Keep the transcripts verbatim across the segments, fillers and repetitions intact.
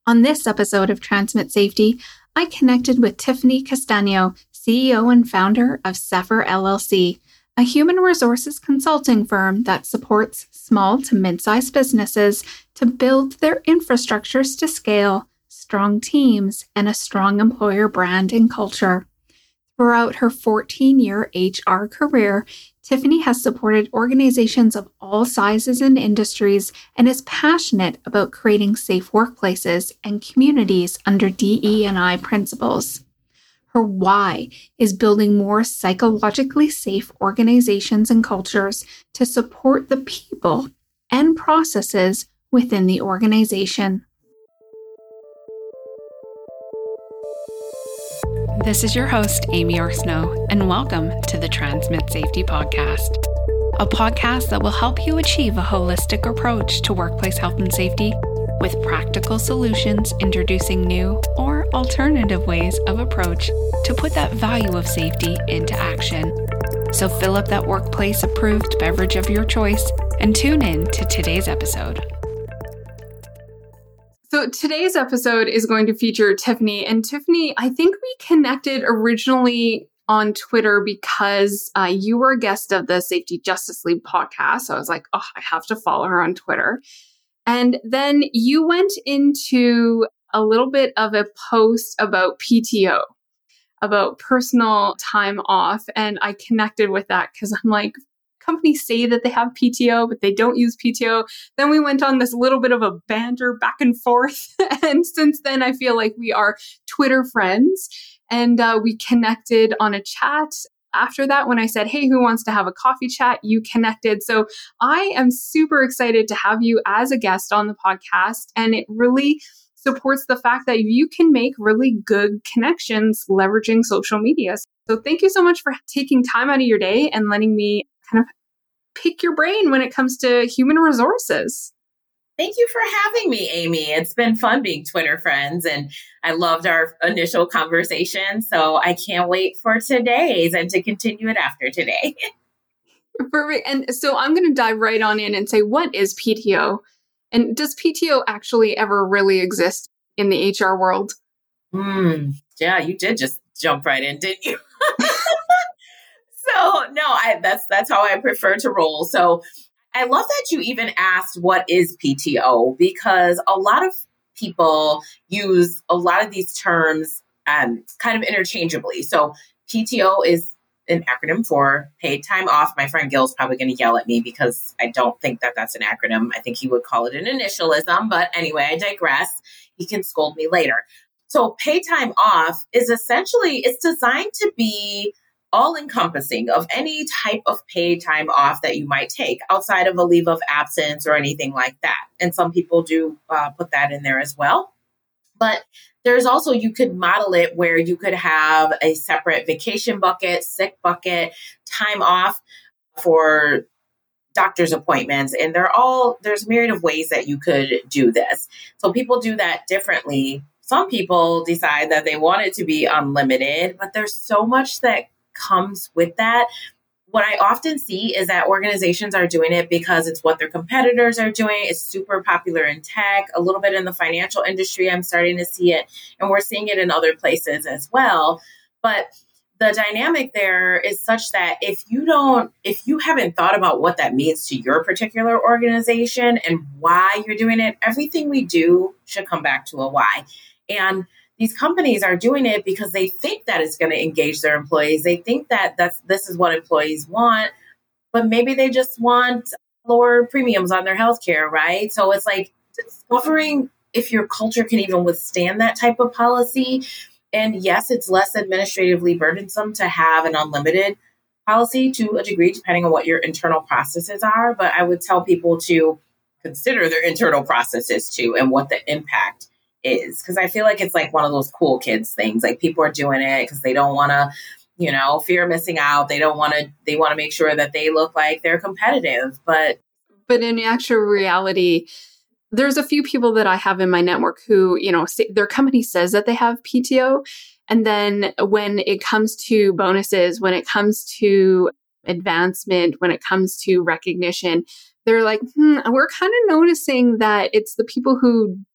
On this episode of Transmit Safety, I connected with Tiffany Castaño, C E O and founder of Zephyr L L C, a human resources consulting firm that supports small to mid-sized businesses to build their infrastructures to scale, strong teams, and a strong employer brand and culture. Throughout her fourteen-year H R career, Tiffany has supported organizations of all sizes and industries and is passionate about creating safe workplaces and communities under D E and I principles. Her why is building more psychologically safe organizations and cultures to support the people and processes within the organization. This is your host, Amy Orsno, and welcome to the Transmit Safety Podcast, a podcast that will help you achieve a holistic approach to workplace health and safety with practical solutions introducing new or alternative ways of approach to put that value of safety into action. So fill up that workplace approved beverage of your choice and tune in to today's episode. So today's episode is going to feature Tiffany. And Tiffany, I think we connected originally on Twitter because uh, you were a guest of the Safety Justice League podcast. So I was like, oh, I have to follow her on Twitter. And then you went into a little bit of a post about P T O, about personal time off. And I connected with that because I'm like, companies say that they have P T O, but they don't use P T O. Then we went on this little bit of a banter back and forth. And since then, I feel like we are Twitter friends. And uh, we connected on a chat. After that, when I said, hey, who wants to have a coffee chat? You connected. So I am super excited to have you as a guest on the podcast. And it really supports the fact that you can make really good connections leveraging social media. So thank you so much for taking time out of your day and letting me kind of pick your brain when it comes to human resources. Thank you for having me, Amy. It's been fun being Twitter friends, and I loved our initial conversation. So I can't wait for today's and to continue it after today. Perfect. And so I'm going to dive right on in and say, what is P T O? And does P T O actually ever really exist in the H R world? Mm, yeah, you did just jump right in, didn't you? So no, I, that's that's how I prefer to roll. So I love that you even asked what is P T O, because a lot of people use a lot of these terms um, kind of interchangeably. So P T O is an acronym for paid time off. My friend Gil's probably going to yell at me because I don't think that that's an acronym. I think he would call it an initialism. But anyway, I digress. He can scold me later. So paid time off is essentially, it's designed to be all-encompassing of any type of paid time off that you might take outside of a leave of absence or anything like that. And some people do uh, put that in there as well. But there's also, you could model it where you could have a separate vacation bucket, sick bucket, time off for doctor's appointments. And they're all, there's myriad of ways that you could do this. So people do that differently. Some people decide that they want it to be unlimited, but there's so much that comes with that. What I often see is that organizations are doing it because it's what their competitors are doing. It's super popular in tech, a little bit in the financial industry. I'm starting to see it, and we're seeing it in other places as well. But the dynamic there is such that if you don't, if you haven't thought about what that means to your particular organization and why you're doing it, everything we do should come back to a why. And these companies are doing it because they think that it's going to engage their employees. They think that that's, this is what employees want, but maybe they just want lower premiums on their healthcare, right? So it's like discovering if your culture can even withstand that type of policy. And yes, it's less administratively burdensome to have an unlimited policy to a degree, depending on what your internal processes are. But I would tell people to consider their internal processes too and what the impact is, because I feel like it's like one of those cool kids things. Like people are doing it because they don't want to, you know, fear missing out. They don't want to, they want to make sure that they look like they're competitive. But but in actual reality, there's a few people that I have in my network who, you know, say, their company says that they have P T O. And then when it comes to bonuses, when it comes to advancement, when it comes to recognition, they're like, hmm, we're kind of noticing that it's the people who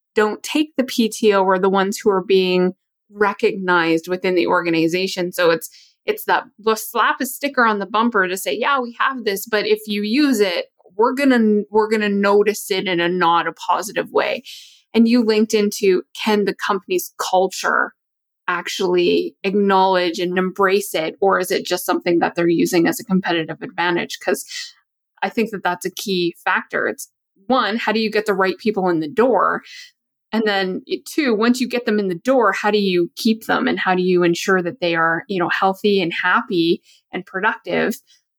don't take the P T O are the ones who are being recognized within the organization. So it's it's that we'll slap a sticker on the bumper to say, yeah, we have this, but if you use it, we're gonna we're gonna notice it in a not a positive way. And you linked into, can the company's culture actually acknowledge and embrace it, or is it just something that they're using as a competitive advantage? Because I think that that's a key factor. It's one, how do you get the right people in the door? And then two, once you get them in the door, how do you keep them and how do you ensure that they are, you know, healthy and happy and productive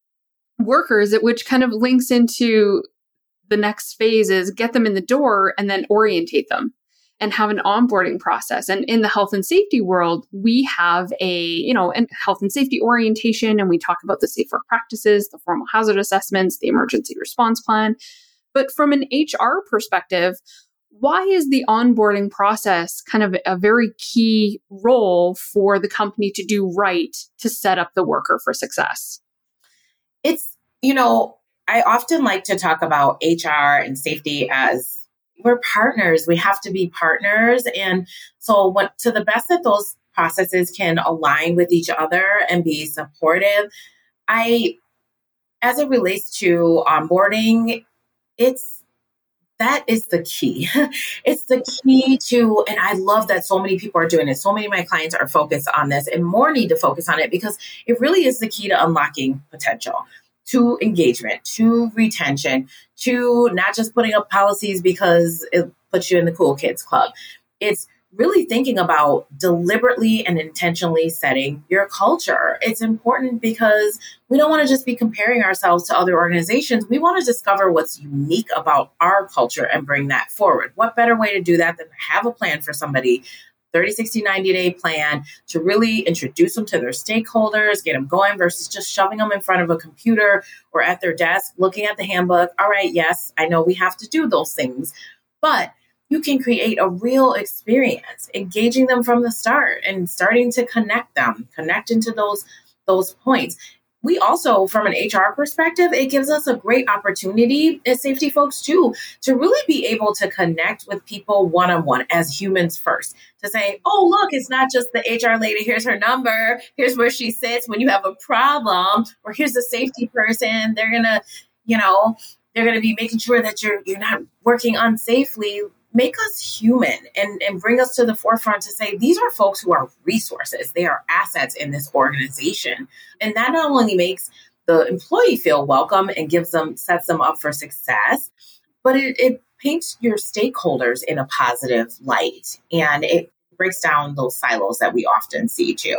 workers, at which kind of links into the next phase is get them in the door and then orientate them and have an onboarding process. And in the health and safety world, we have a, you know, an health and safety orientation, and we talk about the safe work practices, the formal hazard assessments, the emergency response plan. But from an H R perspective, why is the onboarding process kind of a very key role for the company to do right to set up the worker for success? It's, you know, I often like to talk about H R and safety as we're partners. We have to be partners. And so what, to the best that those processes can align with each other and be supportive, I, as it relates to onboarding, it's, that is the key. It's the key to, and I love that so many people are doing it. So many of my clients are focused on this and more need to focus on it because it really is the key to unlocking potential, to engagement, to retention, to not just putting up policies because it puts you in the cool kids club. It's really thinking about deliberately and intentionally setting your culture. It's important because we don't want to just be comparing ourselves to other organizations. We want to discover what's unique about our culture and bring that forward. What better way to do that than have a plan for somebody, thirty, sixty, ninety day plan to really introduce them to their stakeholders, get them going versus just shoving them in front of a computer or at their desk, looking at the handbook. All right, yes, I know we have to do those things, but you can create a real experience, engaging them from the start and starting to connect them, connect into those, those points. We also, from an H R perspective, it gives us a great opportunity as safety folks too, to really be able to connect with people one-on-one as humans first, to say, oh, look, it's not just the H R lady. Here's her number. Here's where she sits when you have a problem, or here's the safety person. They're going to, you know, they're going to be making sure that you're, you're not working unsafely. Make us human and, and bring us to the forefront to say, these are folks who are resources. They are assets in this organization. And that not only makes the employee feel welcome and gives them, sets them up for success, but it, it paints your stakeholders in a positive light. And it breaks down those silos that we often see too.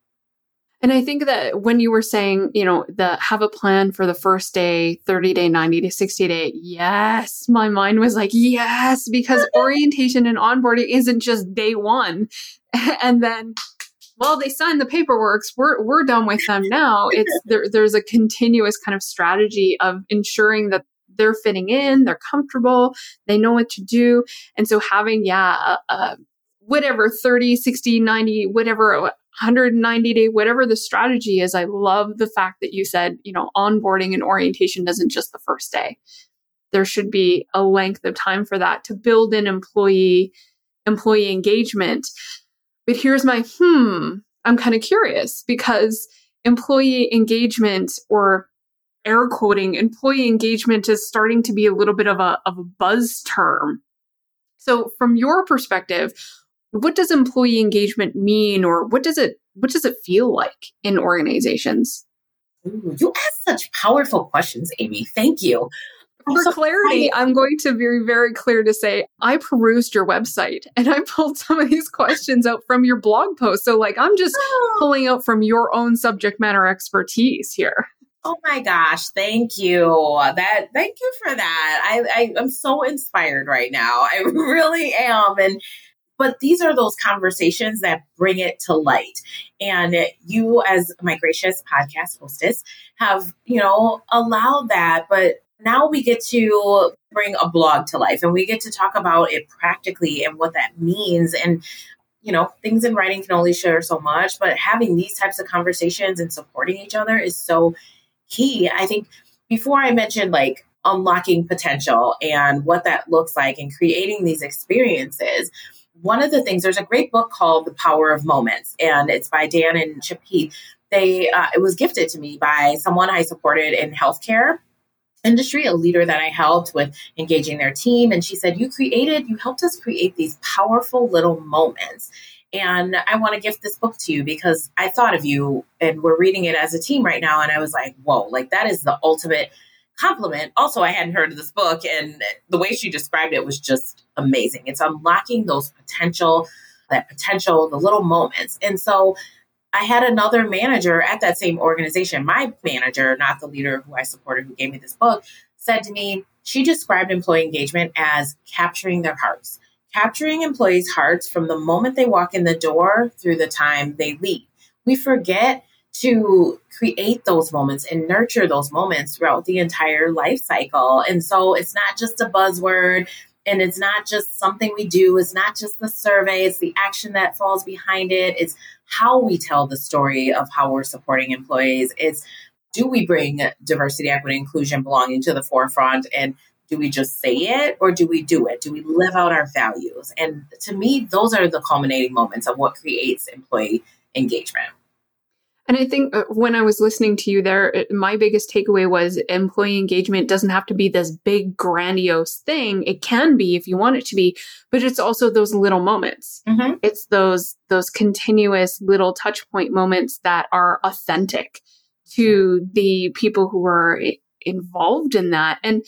And I think that when you were saying, you know, the have a plan for the first day, thirty day, ninety day, sixty day, yes, my mind was like, yes, because orientation and onboarding isn't just day one. And then, well, they signed the paperwork, we're we're done with them now. It's there, there's a continuous kind of strategy of ensuring that they're fitting in, they're comfortable, they know what to do. And so having, yeah, a, a, whatever, thirty, sixty, ninety, whatever, one hundred ninety day, whatever the strategy is, I love the fact that you said, you know, onboarding and orientation isn't just the first day. There should be a length of time for that to build in employee, employee engagement. But here's my, hmm, I'm kind of curious because employee engagement, or air quoting, employee engagement is starting to be a little bit of a, of a buzz term. So from your perspective, what does employee engagement mean, or what does it what does it feel like in organizations? Ooh, you ask such powerful questions, Amy. Thank you. For so clarity, I, I'm going to be very, very clear to say I perused your website and I pulled some of these questions out from your blog post. So like I'm just oh. pulling out from your own subject matter expertise here. Oh my gosh, thank you. That thank you for that. I, I I'm so inspired right now. I really am. And But these are those conversations that bring it to light. And you, as my gracious podcast hostess, have, you know, allowed that. But now we get to bring a blog to life and we get to talk about it practically and what that means. And, you know, things in writing can only share so much, but having these types of conversations and supporting each other is so key. I think before I mentioned like unlocking potential and what that looks like and creating these experiences. One of the things, there's a great book called The Power of Moments, and it's by Dan and Chip Heath. They, uh, it was gifted to me by someone I supported in healthcare industry, a leader that I helped with engaging their team. And she said, you created, you helped us create these powerful little moments. And I want to gift this book to you because I thought of you, and we're reading it as a team right now. And I was like, whoa, like that is the ultimate compliment. Also, I hadn't heard of this book, and the way she described it was just amazing. It's unlocking those potential, that potential, the little moments. And so I had another manager at that same organization, my manager, not the leader who I supported, who gave me this book, said to me, she described employee engagement as capturing their hearts, capturing employees' hearts from the moment they walk in the door through the time they leave. We forget to create those moments and nurture those moments throughout the entire life cycle. And so it's not just a buzzword, and it's not just something we do. It's not just the survey. It's the action that falls behind it. It's how we tell the story of how we're supporting employees. It's, do we bring diversity, equity, inclusion, belonging to the forefront? And do we just say it, or do we do it? Do we live out our values? And to me, those are the culminating moments of what creates employee engagement. And I think when I was listening to you there, it, my biggest takeaway was employee engagement doesn't have to be this big, grandiose thing. It can be if you want it to be, but it's also those little moments. Mm-hmm. It's those those continuous little touch point moments that are authentic to the people who are involved in that. And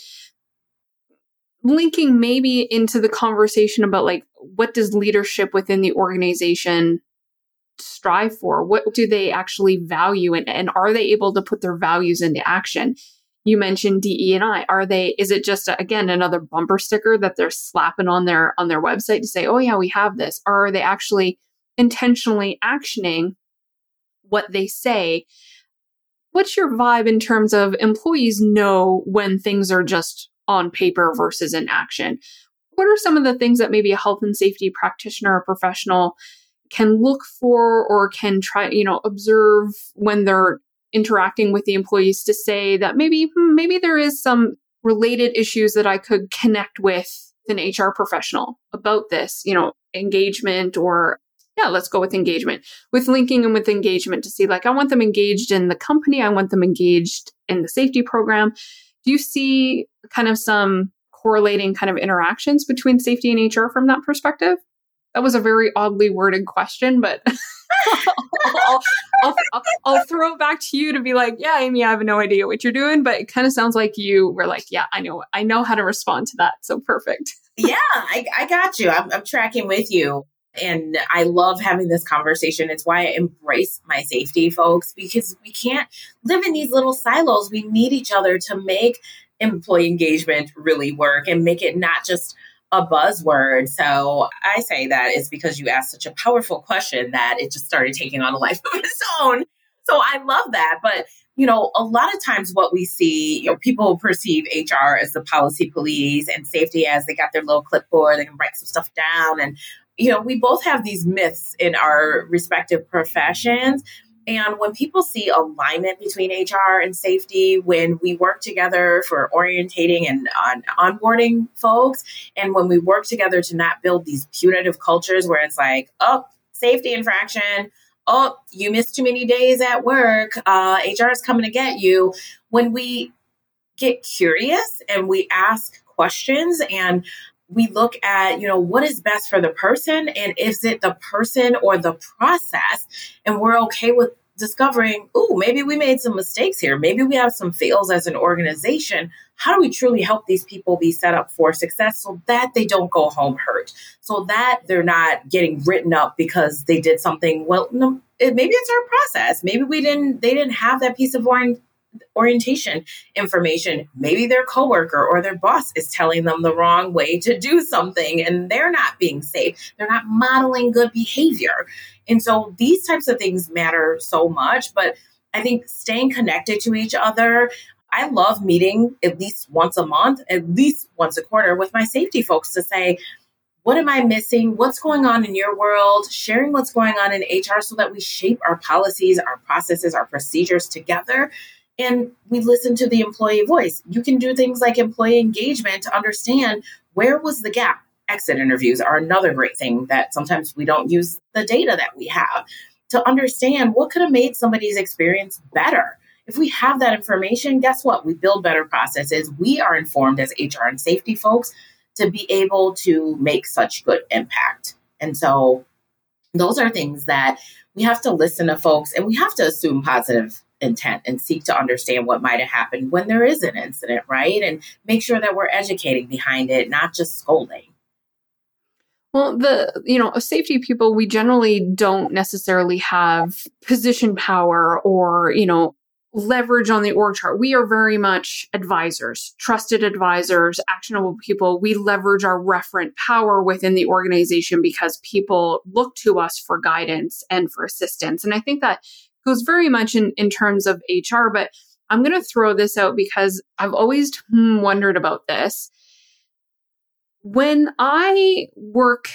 linking maybe into the conversation about like, what does leadership within the organization strive for? What do they actually value? And, and are they able to put their values into action? You mentioned D E and I. Are they, is it just, again, another bumper sticker that they're slapping on their, on their website to say, oh yeah, we have this? Or are they actually intentionally actioning what they say? What's your vibe in terms of employees know when things are just on paper versus in action? What are some of the things that maybe a health and safety practitioner or professional can look for or can try, you know, observe when they're interacting with the employees to say that maybe, hmm, maybe there is some related issues that I could connect with an H R professional about this, you know, engagement, or yeah, let's go with engagement, with linking them with engagement to see like, I want them engaged in the company. I want them engaged in the safety program. Do you see kind of some correlating kind of interactions between safety and H R from that perspective? That was a very oddly worded question, but I'll, I'll, I'll, I'll throw it back to you to be like, yeah, Amy, I have no idea what you're doing, but it kind of sounds like you were like, yeah, I know, I know how to respond to that. So perfect. Yeah, I, I got you. I'm, I'm tracking with you. And I love having this conversation. It's why I embrace my safety folks, because we can't live in these little silos. We need each other to make employee engagement really work and make it not just a buzzword. So I say that is because you asked such a powerful question that it just started taking on a life of its own. So I love that. But, you know, a lot of times what we see, you know, people perceive H R as the policy police and safety as they got their little clipboard, they can write some stuff down. And, you know, we both have these myths in our respective professions. And when people see alignment between H R and safety, when we work together for orientating and on onboarding folks, and when we work together to not build these punitive cultures where it's like, oh, safety infraction, oh, you missed too many days at work, uh, H R is coming to get you. When we get curious and we ask questions and we look at, you know, what is best for the person, and is it the person or the process? And we're okay with discovering, oh, maybe we made some mistakes here. Maybe we have some fails as an organization. How do we truly help these people be set up for success so that they don't go home hurt, so that they're not getting written up because they did something? Well, no, it, maybe it's our process. Maybe we didn't, they didn't have that piece of orient, orientation information. Maybe their coworker or their boss is telling them the wrong way to do something and they're not being safe. They're not modeling good behavior. And so these types of things matter so much, but I think staying connected to each other, I love meeting at least once a month, at least once a quarter with my safety folks to say, what am I missing? What's going on in your world? Sharing what's going on in H R so that we shape our policies, our processes, our procedures together. And we listen to the employee voice. You can do things like employee engagement to understand where was the gap. Exit interviews are another great thing that sometimes we don't use the data that we have to understand what could have made somebody's experience better. If we have that information, guess what? We build better processes. We are informed as H R and safety folks to be able to make such good impact. And so those are things that we have to listen to folks, and we have to assume positive intent and seek to understand what might have happened when there is an incident, right? And make sure that we're educating behind it, not just scolding. Well, the, you know, safety people, we generally don't necessarily have position power or, you know, leverage on the org chart. We are very much advisors, trusted advisors, actionable people. We leverage our referent power within the organization because people look to us for guidance and for assistance. And I think that goes very much in, in terms of H R, but I'm going to throw this out because I've always hmm, wondered about this. When I work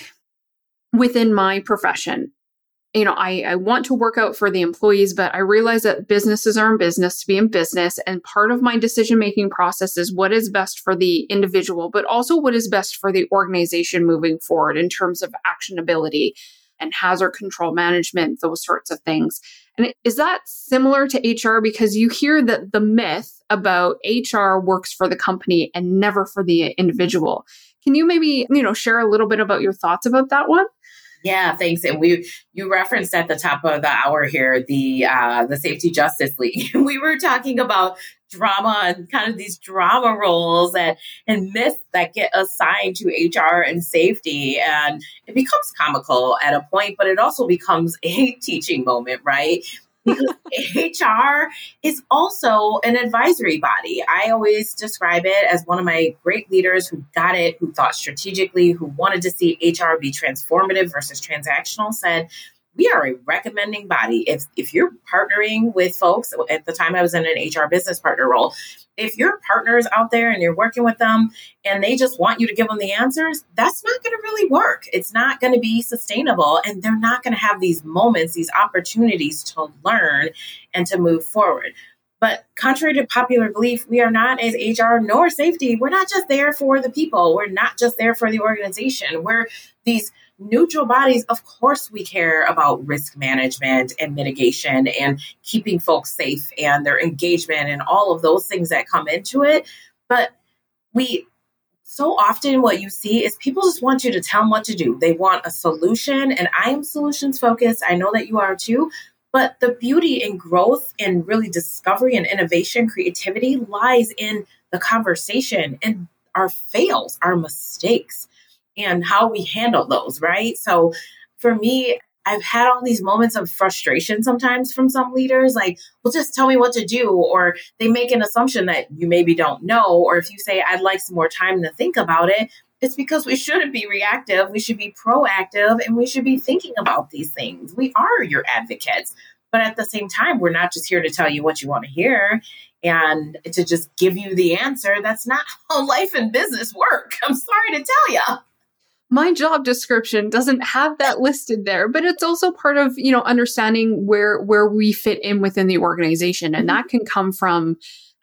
within my profession, you know, I, I want to work out for the employees, but I realize that businesses are in business to be in business. And part of my decision-making process is what is best for the individual, but also what is best for the organization moving forward in terms of actionability and hazard control management, those sorts of things. And is that similar to H R? Because you hear that the myth about H R works for the company and never for the individual. Can you maybe, you know, share a little bit about your thoughts about that one? Yeah, thanks. And we you referenced at the top of the hour here the uh, the Safety Justice League. We were talking about drama and kind of these drama roles and, and myths that get assigned to H R and safety. And it becomes comical at a point, but it also becomes a teaching moment, right? Because H R is also an advisory body. I always describe it as one of my great leaders who got it, who thought strategically, who wanted to see H R be transformative versus transactional, said, we are a recommending body. If if you're partnering with folks, at the time I was in an H R business partner role, if your partners out there and you're working with them and they just want you to give them the answers, that's not going to really work. It's not going to be sustainable. And they're not going to have these moments, these opportunities to learn and to move forward. But contrary to popular belief, we are not, as H R nor safety, we're not just there for the people. We're not just there for the organization. We're these neutral bodies. Of course, we care about risk management and mitigation and keeping folks safe and their engagement and all of those things that come into it. But we so often what you see is people just want you to tell them what to do. They want a solution, and I am solutions focused. I know that you are too. But the beauty and growth and really discovery and innovation, creativity lies in the conversation and our fails, our mistakes, and how we handle those, right? So for me, I've had all these moments of frustration sometimes from some leaders, like, well, just tell me what to do. Or they make an assumption that you maybe don't know. Or if you say, I'd like some more time to think about it, it's because we shouldn't be reactive. We should be proactive, and we should be thinking about these things. We are your advocates. But at the same time, we're not just here to tell you what you want to hear and to just give you the answer. That's not how life and business work. I'm sorry to tell you. My job description doesn't have that listed there, but it's also part of, you know, understanding where where we fit in within the organization. And that can come from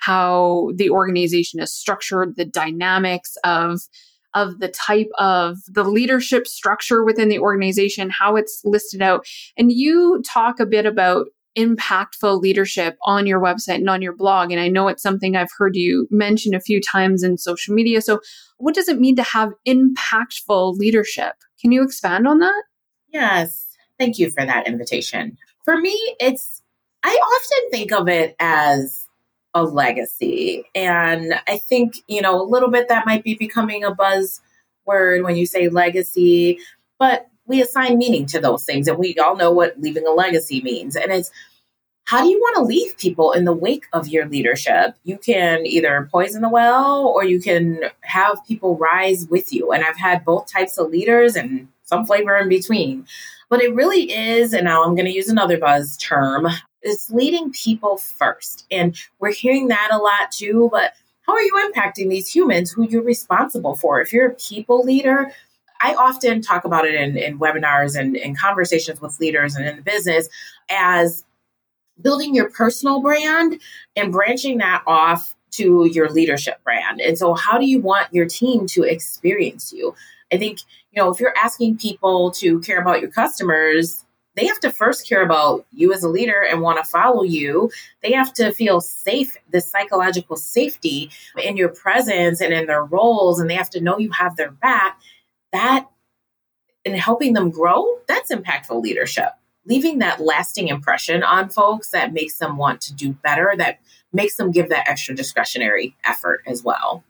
how the organization is structured, the dynamics of of the type of the leadership structure within the organization, how it's listed out. And you talk a bit about impactful leadership on your website and on your blog. And I know it's something I've heard you mention a few times in social media. So what does it mean to have impactful leadership? Can you expand on that? Yes. Thank you for that invitation. For me, it's, I often think of it as a legacy. And I think, you know, a little bit that might be becoming a buzzword when you say legacy, but we assign meaning to those things. And we all know what leaving a legacy means. And it's, how do you want to leave people in the wake of your leadership? You can either poison the well, or you can have people rise with you. And I've had both types of leaders and some flavor in between. But it really is, and now I'm going to use another buzz term, it's leading people first. And we're hearing that a lot too, but how are you impacting these humans who you're responsible for? If you're a people leader, I often talk about it in, in webinars and in conversations with leaders and in the business as building your personal brand and branching that off to your leadership brand. And so how do you want your team to experience you? I think, you know, if you're asking people to care about your customers, they have to first care about you as a leader and want to follow you. They have to feel safe, this psychological safety in your presence and in their roles, and they have to know you have their back. That, and helping them grow, that's impactful leadership. Leaving that lasting impression on folks that makes them want to do better, that makes them give that extra discretionary effort as well.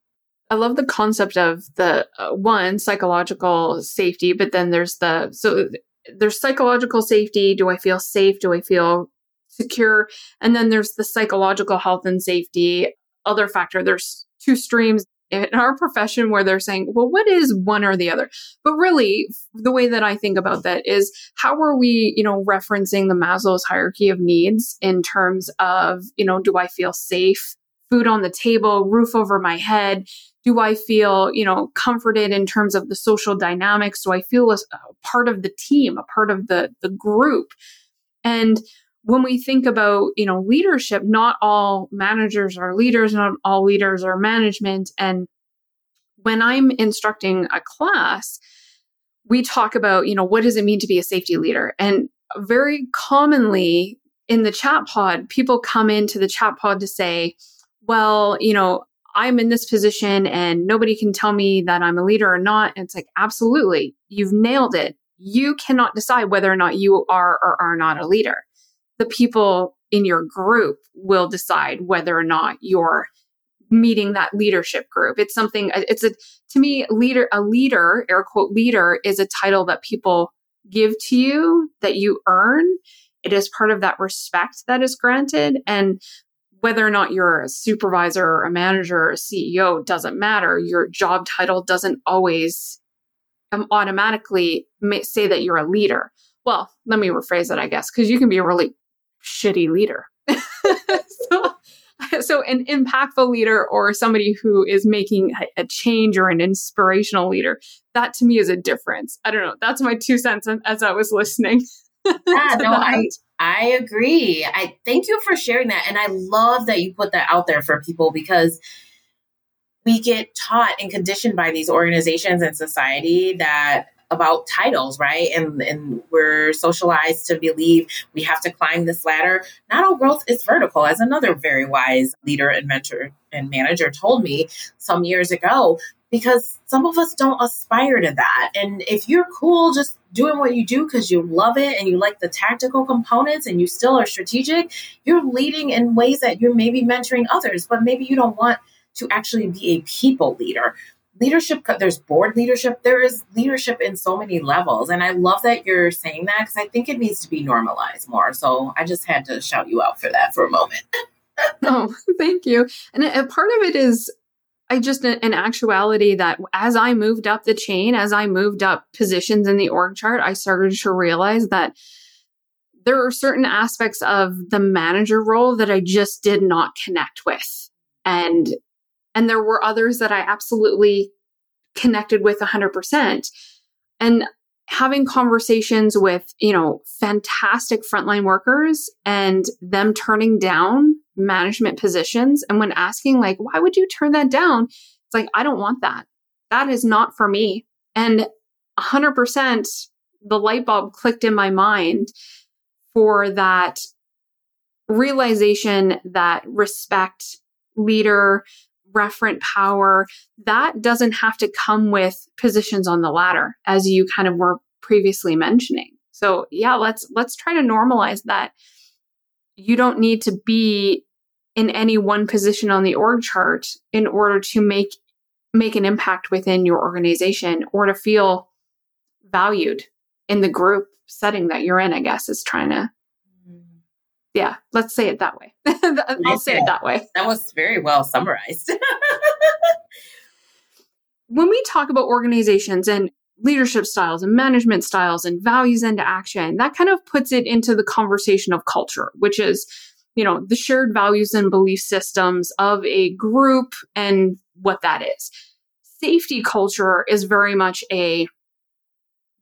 I love the concept of the uh, one, psychological safety, but then there's the, so there's psychological safety. Do I feel safe? Do I feel secure? And then there's the psychological health and safety other factor. There's two streams in our profession where they're saying, well, what is one or the other? But really, the way that I think about that is how are we, you know, referencing the Maslow's hierarchy of needs in terms of, you know, do I feel safe? Food on the table, roof over my head? Do I feel, you know, comforted in terms of the social dynamics? Do I feel a, a part of the team, a part of the, the group? And when we think about, you know, leadership, not all managers are leaders, not all leaders are management. And when I'm instructing a class, we talk about, you know, what does it mean to be a safety leader? And very commonly in the chat pod, people come into the chat pod to say, well, you know, I'm in this position and nobody can tell me that I'm a leader or not. And it's like, absolutely, you've nailed it. You cannot decide whether or not you are or are not a leader. The people in your group will decide whether or not you're meeting that leadership group. It's something, it's a, to me, leader, a leader, air quote leader, is a title that people give to you, that you earn. It is part of that respect that is granted. And whether or not you're a supervisor or a manager or a C E O doesn't matter. Your job title doesn't always um, automatically may say that you're a leader. Well, let me rephrase that, I guess, because you can be a really shitty leader. so, so an impactful leader or somebody who is making a, a change or an inspirational leader, that to me is a difference. I don't know. That's my two cents as I was listening. Yeah, no, I I agree. I thank you for sharing that. And I love that you put that out there for people, because we get taught and conditioned by these organizations and society that about titles, right? And and we're socialized to believe we have to climb this ladder. Not all growth is vertical, as another very wise leader and mentor and manager told me some years ago, because some of us don't aspire to that. And if you're cool just doing what you do because you love it and you like the tactical components and you still are strategic, you're leading in ways that you're maybe mentoring others, but maybe you don't want to actually be a people leader. Leadership, there's board leadership, there is leadership in so many levels. And I love that you're saying that, because I think it needs to be normalized more. So I just had to shout you out for that for a moment. Oh, thank you. And a part of it is, I just, an actuality that as I moved up the chain, as I moved up positions in the org chart, I started to realize that there are certain aspects of the manager role that I just did not connect with. And, and there were others that I absolutely connected with one hundred percent. And having conversations with, you know, fantastic frontline workers and them turning down management positions. And when asking, like, why would you turn that down? It's like, I don't want that. That is not for me. And one hundred percent the light bulb clicked in my mind for that realization that respect, leader, referent power, that doesn't have to come with positions on the ladder, as you kind of were previously mentioning. So yeah, let's let's try to normalize that. You don't need to be in any one position on the org chart in order to make make an impact within your organization or to feel valued in the group setting that you're in, I guess, is trying to, yeah, let's say it that way. I'll say it that way. That was very well summarized. When we talk about organizations and leadership styles and management styles and values into action, that kind of puts it into the conversation of culture, which is, you know, the shared values and belief systems of a group and what that is. Safety culture is very much a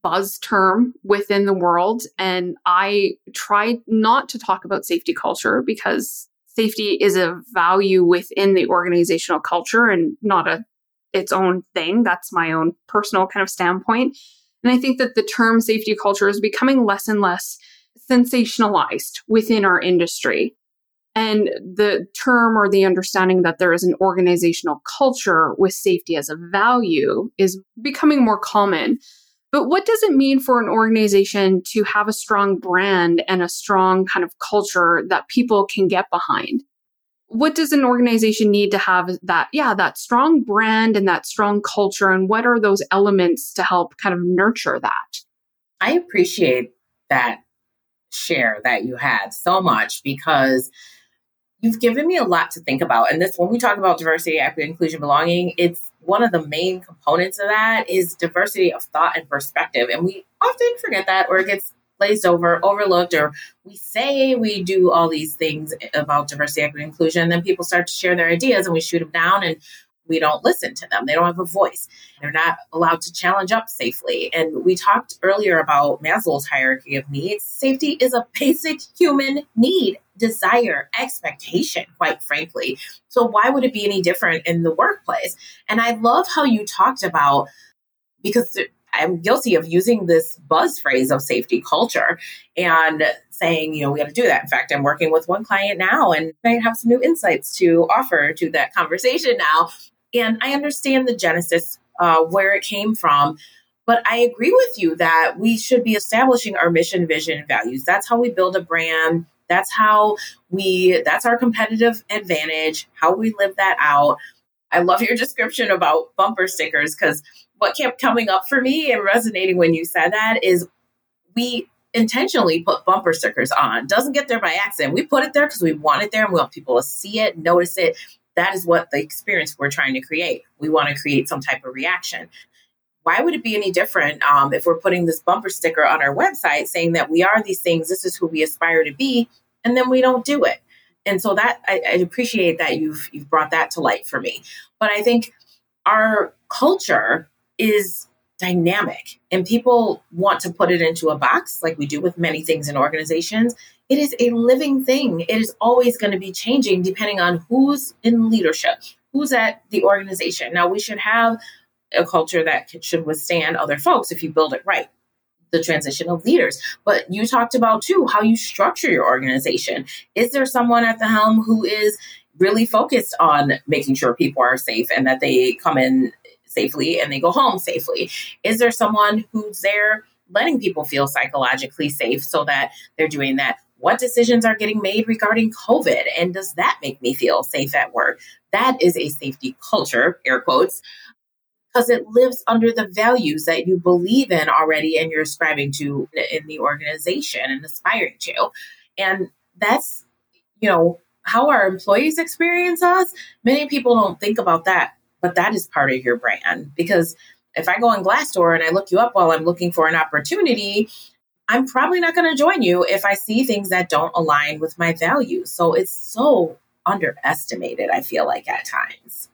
buzz term within the world. And I try not to talk about safety culture because safety is a value within the organizational culture and not a its own thing. That's my own personal kind of standpoint. And I think that the term safety culture is becoming less and less sensationalized within our industry. And the term or the understanding that there is an organizational culture with safety as a value is becoming more common. But what does it mean for an organization to have a strong brand and a strong kind of culture that people can get behind? What does an organization need to have that, yeah, that strong brand and that strong culture? And what are those elements to help kind of nurture that? I appreciate that share that you had so much because you've given me a lot to think about. And this, when we talk about diversity, equity, inclusion, belonging, it's one of the main components of that is diversity of thought and perspective. And we often forget that, or it gets glazed over, overlooked, or we say we do all these things about diversity, equity, inclusion, and then people start to share their ideas and we shoot them down and we don't listen to them. They don't have a voice. They're not allowed to challenge up safely. And we talked earlier about Maslow's hierarchy of needs. Safety is a basic human need, desire, expectation, quite frankly. So why would it be any different in the workplace? And I love how you talked about, because I'm guilty of using this buzz phrase of safety culture and saying, you know, we got to do that. In fact, I'm working with one client now and I have some new insights to offer to that conversation now. And I understand the genesis, uh, where it came from. But I agree with you that we should be establishing our mission, vision, and values. That's how we build a brand. That's how we, that's our competitive advantage, how we live that out. I love your description about bumper stickers, because what kept coming up for me and resonating when you said that is we intentionally put bumper stickers on. Doesn't get there by accident. We put it there because we want it there and we want people to see it, notice it. That is what the experience we're trying to create. We want to create some type of reaction. Why would it be any different um, if we're putting this bumper sticker on our website saying that we are these things, this is who we aspire to be, and then we don't do it? And so that I, I appreciate that you've you've brought that to light for me. But I think our culture is dynamic and people want to put it into a box like we do with many things in organizations. It is a living thing. It is always going to be changing depending on who's in leadership, who's at the organization. Now, we should have a culture that should withstand other folks if you build it right, the transition of leaders. But you talked about, too, how you structure your organization. Is there someone at the helm who is really focused on making sure people are safe and that they come in safely and they go home safely? Is there someone who's there letting people feel psychologically safe so that they're doing that? What decisions are getting made regarding COVID? And does that make me feel safe at work? That is a safety culture, air quotes, because it lives under the values that you believe in already and you're ascribing to in the organization and aspiring to. And that's, you know, how our employees experience us. Many people don't think about that, but that is part of your brand. Because if I go on Glassdoor and I look you up while I'm looking for an opportunity, I'm probably not going to join you if I see things that don't align with my values. So it's so underestimated, I feel like, at times.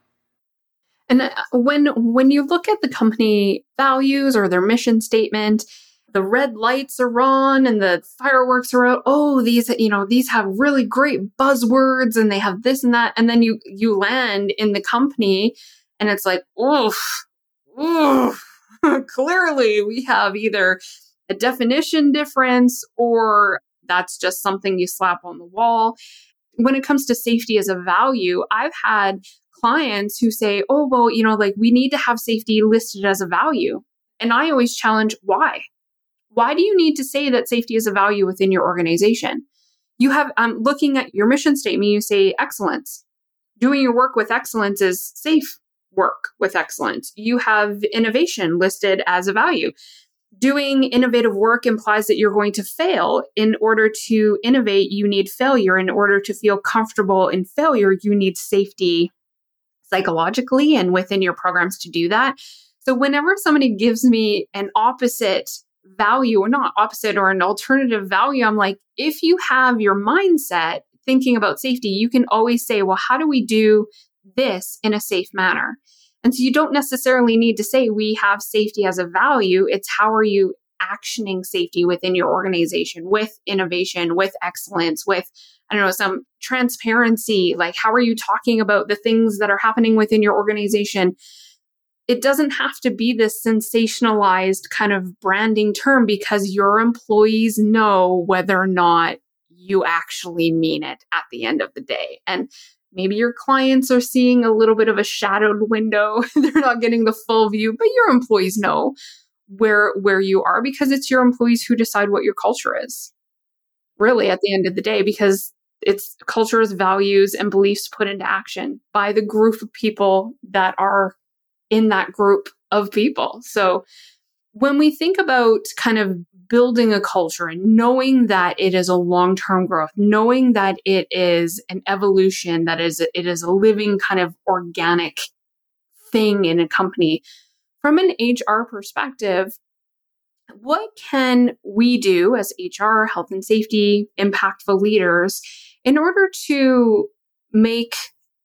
And when when you look at the company values or their mission statement, the red lights are on and the fireworks are out. Oh, these, you know, these have really great buzzwords and they have this and that. And then you you land in the company and it's like, oof, oof. Clearly we have either a definition difference or that's just something you slap on the wall. When it comes to safety as a value, I've had clients who say, oh, well, you know, like we need to have safety listed as a value. And I always challenge, why? Why do you need to say that safety is a value within your organization? You have, um, looking at your mission statement, you say excellence. Doing your work with excellence is safe work with excellence. You have innovation listed as a value. Doing innovative work implies that you're going to fail. In order to innovate, you need failure. In order to feel comfortable in failure, you need safety psychologically and within your programs to do that. So whenever somebody gives me an opposite value, or not opposite, or an alternative value, I'm like, if you have your mindset thinking about safety, you can always say, well, how do we do this in a safe manner? And so you don't necessarily need to say we have safety as a value. It's how are you actioning safety within your organization with innovation, with excellence, with, I don't know, some transparency. Like, how are you talking about the things that are happening within your organization? It doesn't have to be this sensationalized kind of branding term, because your employees know whether or not you actually mean it at the end of the day. And maybe your clients are seeing a little bit of a shadowed window. They're not getting the full view, but your employees know where where you are, because it's your employees who decide what your culture is, really, at the end of the day, because it's cultures, values, and beliefs put into action by the group of people that are in that group of people. So when we think about kind of building a culture and knowing that it is a long-term growth, knowing that it is an evolution, that is, it is a living kind of organic thing in a company, from an H R perspective, what can we do as H R, health and safety, impactful leaders in order to make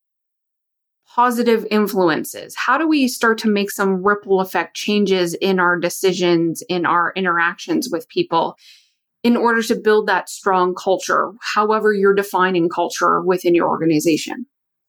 positive influences? How do we start to make some ripple effect changes in our decisions, in our interactions with people, in order to build that strong culture, however you're defining culture within your organization?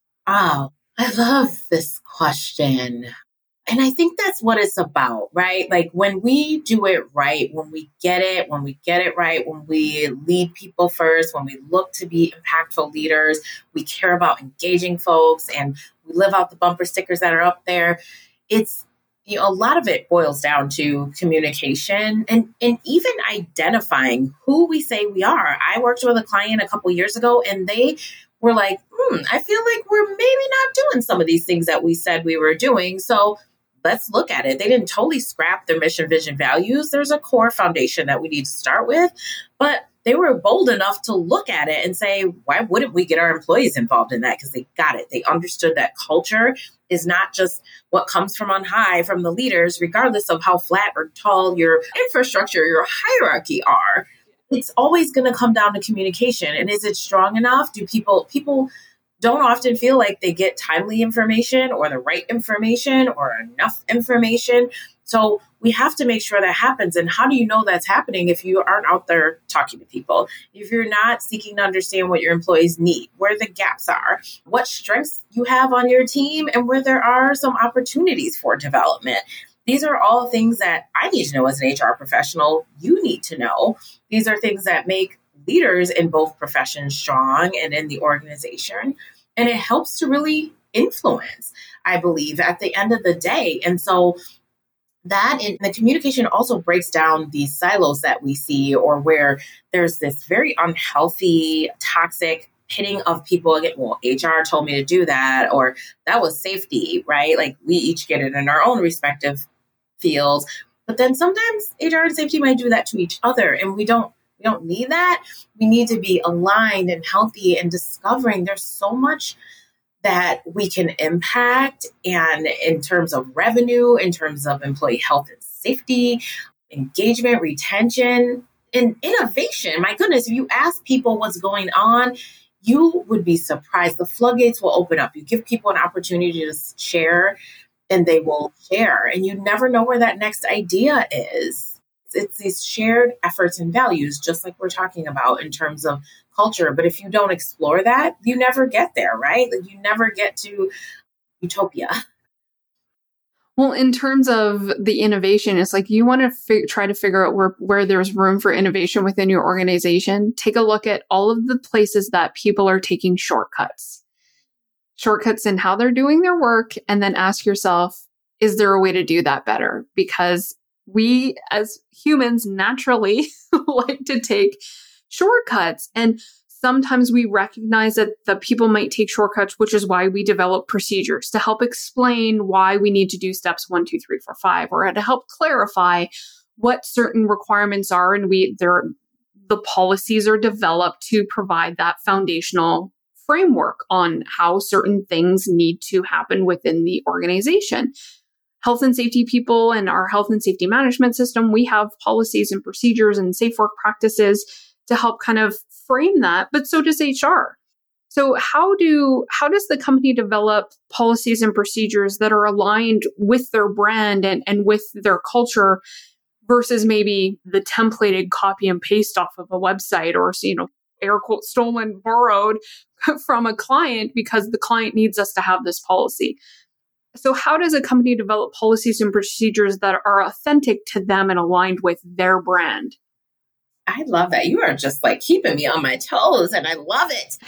Oh, I love this question. And I think that's what it's about, right? Like when we do it right, when we get it, when we get it right, when we lead people first, when we look to be impactful leaders, we care about engaging folks, and we live out the bumper stickers that are up there. It's, you know, a lot of it boils down to communication and, and even identifying who we say we are. I worked with a client a couple years ago, and they were like, hmm, I feel like we're maybe not doing some of these things that we said we were doing. So let's look at it. They didn't totally scrap their mission, vision, values. There's a core foundation that we need to start with, but they were bold enough to look at it and say, why wouldn't we get our employees involved in that? Because they got it. They understood that culture is not just what comes from on high from the leaders, regardless of how flat or tall your infrastructure, your hierarchy are. It's always going to come down to communication. And is it strong enough? Do people, people don't often feel like they get timely information or the right information or enough information. So we have to make sure that happens. And how do you know that's happening if you aren't out there talking to people? If you're not seeking to understand what your employees need, where the gaps are, what strengths you have on your team, and where there are some opportunities for development. These are all things that I need to know as an H R professional. You need to know. These are things that make leaders in both professions strong and in the organization. And it helps to really influence, I believe, at the end of the day. And so that in the communication also breaks down these silos that we see, or where there's this very unhealthy, toxic pitting of people again. Well, H R told me to do that, or that was safety, right? Like we each get it in our own respective fields. But then sometimes H R and safety might do that to each other, and we don't We don't need that. We need to be aligned and healthy and discovering there's so much that we can impact, and in terms of revenue, in terms of employee health and safety, engagement, retention, and innovation. My goodness, if you ask people what's going on, you would be surprised. The floodgates will open up. You give people an opportunity to share, and they will share. And you never know where that next idea is. It's these shared efforts and values, just like we're talking about in terms of culture. But if you don't explore that, you never get there, right? Like you never get to utopia. Well, in terms of the innovation, it's like you want to fi- try to figure out where, where there's room for innovation within your organization. Take a look at all of the places that people are taking shortcuts, shortcuts in how they're doing their work, and then ask yourself, is there a way to do that better? Because we as humans naturally like to take shortcuts. And sometimes we recognize that the people might take shortcuts, which is why we develop procedures to help explain why we need to do steps one, two, three, four, five, or to help clarify what certain requirements are. And we there the policies are developed to provide that foundational framework on how certain things need to happen within the organization. Health and safety people and our health and safety management system, we have policies and procedures and safe work practices to help kind of frame that, but so does H R. So how do how does the company develop policies and procedures that are aligned with their brand and, and with their culture versus maybe the templated copy and paste off of a website or, you know, air quote, stolen, borrowed from a client because the client needs us to have this policy. So how does a company develop policies and procedures that are authentic to them and aligned with their brand? I love that. You are just like keeping me on my toes, and I love it.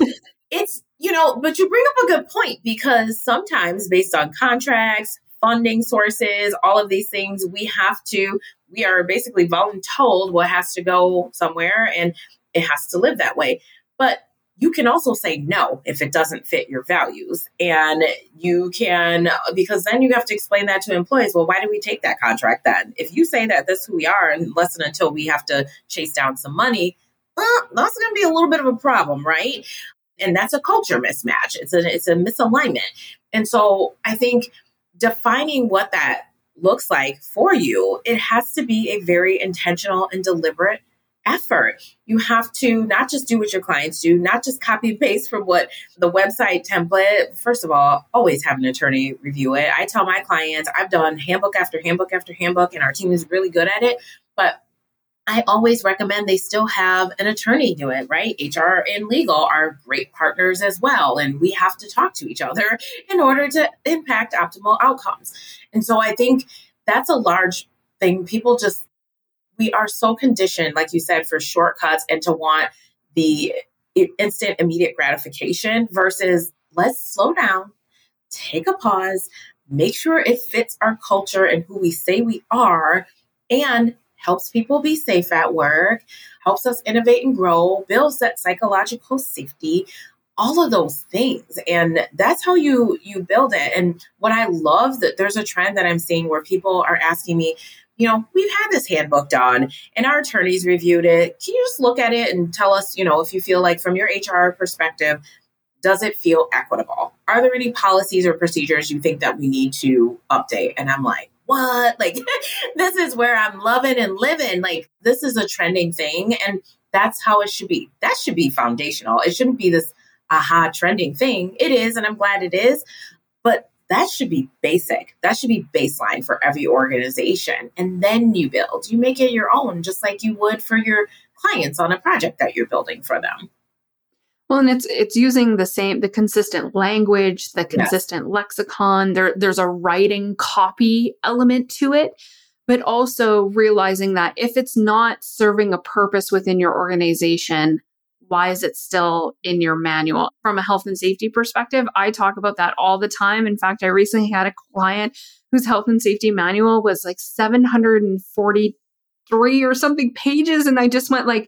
It's, you know, but you bring up a good point, because sometimes based on contracts, funding sources, all of these things, we have to, we are basically voluntold what has to go somewhere, and it has to live that way. But you can also say no if it doesn't fit your values. And you can, because then you have to explain that to employees. Well, why did we take that contract then? If you say that this is who we are, unless and until we have to chase down some money, well, that's going to be a little bit of a problem, right? And that's a culture mismatch. It's a, it's a misalignment. And so I think defining what that looks like for you, it has to be a very intentional and deliberate effort. You have to not just do what your clients do, not just copy and paste from what the website template. First of all, always have an attorney review it. I tell my clients, I've done handbook after handbook after handbook, and our team is really good at it. But I always recommend they still have an attorney do it, right? H R and legal are great partners as well. And we have to talk to each other in order to impact optimal outcomes. And so I think that's a large thing. People just, we are so conditioned, like you said, for shortcuts and to want the instant, immediate gratification versus let's slow down, take a pause, make sure it fits our culture and who we say we are, and helps people be safe at work, helps us innovate and grow, builds that psychological safety, all of those things. And that's how you you build it. And what I love, that there's a trend that I'm seeing where people are asking me, you know, we've had this handbook done and our attorneys reviewed it. Can you just look at it and tell us, you know, if you feel like from your H R perspective, does it feel equitable? Are there any policies or procedures you think that we need to update? And I'm like, what? Like, this is where I'm loving and living. Like, this is a trending thing. And that's how it should be. That should be foundational. It shouldn't be this aha trending thing. It is, and I'm glad it is. But that should be basic. That should be baseline for every organization. And then you build. You make it your own, just like you would for your clients on a project that you're building for them. Well, and it's it's using the same, the consistent language, the consistent yes. lexicon. There, there's a writing copy element to it, but also realizing that if it's not serving a purpose within your organization, why is it still in your manual? From a health and safety perspective, I talk about that all the time. In fact, I recently had a client whose health and safety manual was like seven hundred forty-three or something pages. And I just went like,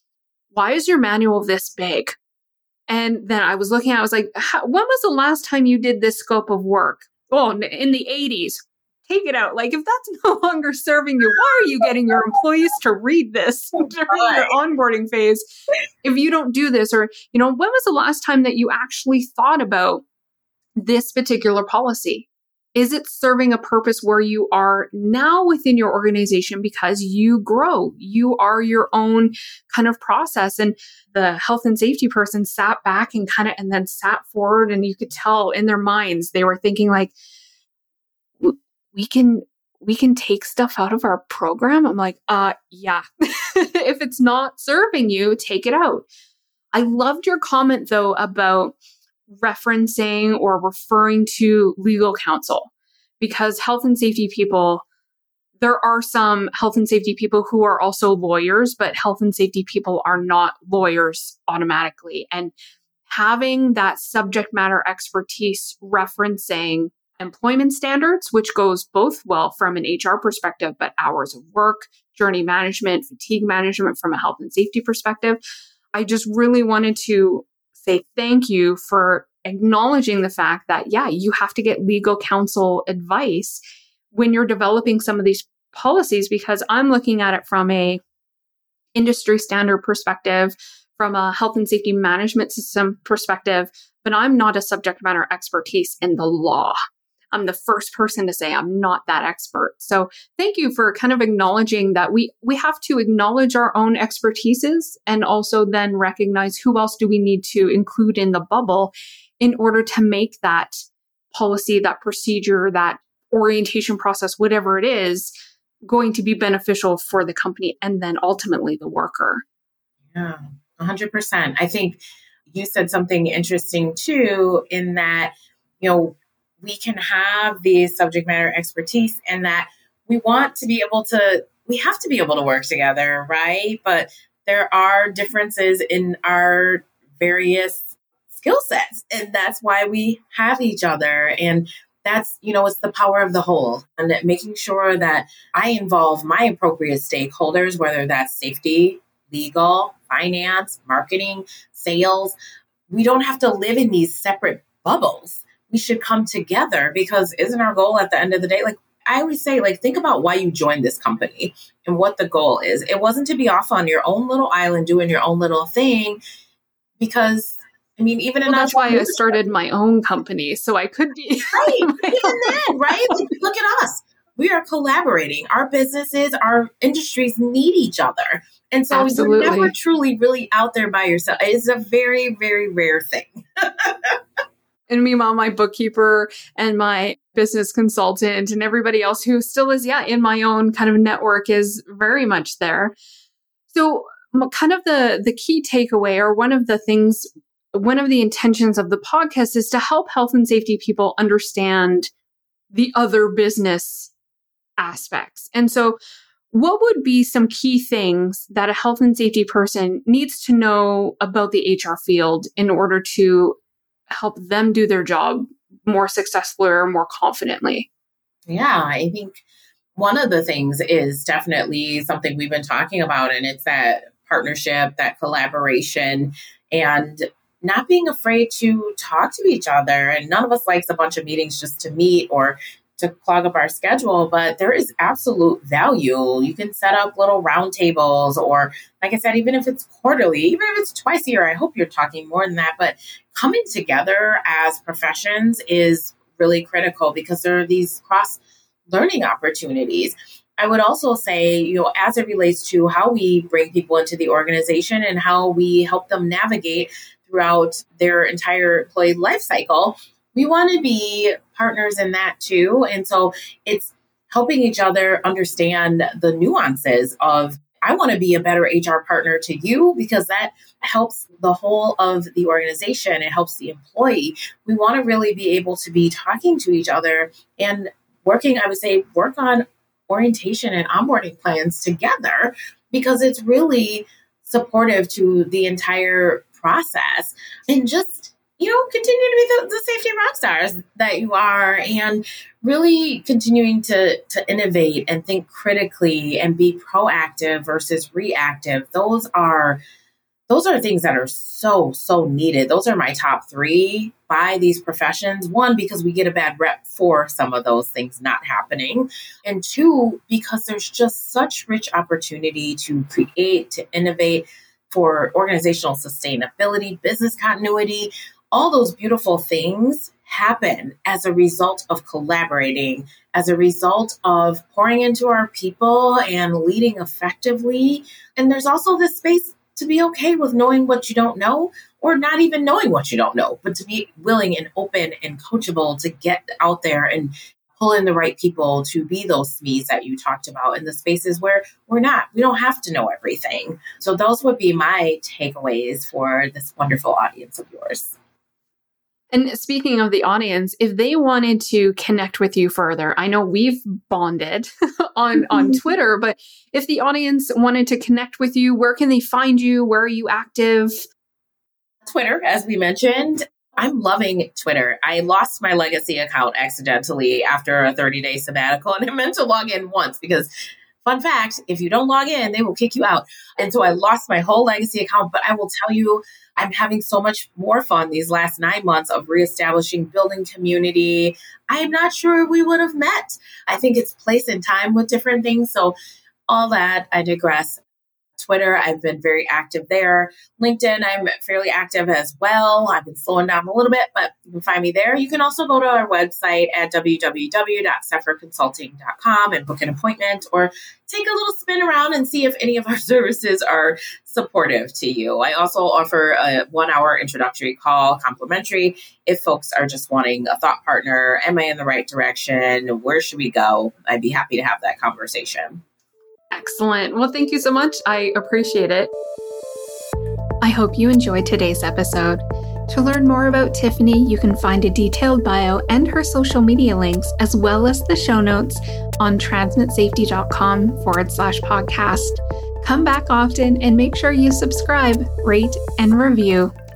why is your manual this big? And then I was looking at it, I was like, when was the last time you did this scope of work? Oh, in the eighties. Take it out. Like, if that's no longer serving you, why are you getting your employees to read this during your onboarding phase if you don't do this? Or, you know, when was the last time that you actually thought about this particular policy? Is it serving a purpose where you are now within your organization because you grow? You are your own kind of process. And the health and safety person sat back and kind of, and then sat forward, and you could tell in their minds, they were thinking like, we can, we can take stuff out of our program. I'm like, uh, yeah, if it's not serving you, take it out. I loved your comment though about referencing or referring to legal counsel, because health and safety people, there are some health and safety people who are also lawyers, but health and safety people are not lawyers automatically. And having that subject matter expertise referencing employment standards, which goes both well from an H R perspective, but hours of work, journey management, fatigue management from a health and safety perspective. I just really wanted to say thank you for acknowledging the fact that, yeah, you have to get legal counsel advice when you're developing some of these policies, because I'm looking at it from a industry standard perspective, from a health and safety management system perspective, but I'm not a subject matter expertise in the law. I'm the first person to say I'm not that expert. So thank you for kind of acknowledging that we we have to acknowledge our own expertises and also then recognize who else do we need to include in the bubble in order to make that policy, that procedure, that orientation process, whatever it is, going to be beneficial for the company and then ultimately the worker. Yeah, one hundred percent. I think you said something interesting too, in that, you know, we can have the subject matter expertise and that we want to be able to, we have to be able to work together, right? But there are differences in our various skill sets, and that's why we have each other. And that's, you know, it's the power of the whole, and making sure that I involve my appropriate stakeholders, whether that's safety, legal, finance, marketing, sales. We don't have to live in these separate bubbles. We should come together, because isn't our goal at the end of the day, like I always say, like, think about why you joined this company and what the goal is. It wasn't to be off on your own little island doing your own little thing, because I mean, even well, in that's why I started my own company, so I could be right. Even then, right? Like, look at us. We are collaborating. Our businesses, our industries need each other. And so Absolutely. You're never truly really out there by yourself. It's a very, very rare thing. And meanwhile, my bookkeeper and my business consultant and everybody else who still is, yeah, in my own kind of network is very much there. So kind of the, the key takeaway, or one of the things, one of the intentions of the podcast is to help health and safety people understand the other business aspects. And so what would be some key things that a health and safety person needs to know about the H R field in order to help them do their job more successfully or more confidently? Yeah, I think one of the things is definitely something we've been talking about, and it's that partnership, that collaboration, and not being afraid to talk to each other. And none of us likes a bunch of meetings just to meet or to clog up our schedule, but there is absolute value. You can set up little roundtables, or like I said, even if it's quarterly, even if it's twice a year, I hope you're talking more than that. But coming together as professions is really critical, because there are these cross learning opportunities. I would also say, you know, as it relates to how we bring people into the organization and how we help them navigate throughout their entire employee life cycle, we want to be partners in that too. And so it's helping each other understand the nuances of, I want to be a better H R partner to you, because that helps the whole of the organization. It helps the employee. We want to really be able to be talking to each other and working, I would say, work on orientation and onboarding plans together, because it's really supportive to the entire process. And just, you know, continue to be the, the safety rock stars that you are, and really continuing to, to innovate and think critically and be proactive versus reactive. Those are Those are things that are so, so needed. Those are my top three by these professions. One, because we get a bad rep for some of those things not happening. And two, because there's just such rich opportunity to create, to innovate, for organizational sustainability, business continuity. All those beautiful things happen as a result of collaborating, as a result of pouring into our people and leading effectively. And there's also this space to be okay with knowing what you don't know, or not even knowing what you don't know, but to be willing and open and coachable to get out there and pull in the right people to be those S M Es that you talked about in the spaces where we're not, we don't have to know everything. So those would be my takeaways for this wonderful audience of yours. And speaking of the audience, if they wanted to connect with you further, I know we've bonded on, on Twitter, but if the audience wanted to connect with you, where can they find you? Where are you active? Twitter, as we mentioned. I'm loving Twitter. I lost my legacy account accidentally after a thirty-day sabbatical, and I meant to log in once because, fun fact, if you don't log in, they will kick you out. And so I lost my whole legacy account, but I will tell you, I'm having so much more fun these last nine months of reestablishing, building community. I'm not sure we would have met. I think it's place and time with different things. So all that, I digress. Twitter, I've been very active there. LinkedIn, I'm fairly active as well. I've been slowing down a little bit, but you can find me there. You can also go to our website at w w w dot sephora consulting dot com and book an appointment or take a little spin around and see if any of our services are supportive to you. I also offer a one-hour introductory call, complimentary, if folks are just wanting a thought partner. Am I in the right direction? Where should we go? I'd be happy to have that conversation. Excellent. Well, thank you so much. I appreciate it. I hope you enjoyed today's episode. To learn more about Tiffany, you can find a detailed bio and her social media links, as well as the show notes on transmitsafety.com forward slash podcast. Come back often and make sure you subscribe, rate, and review.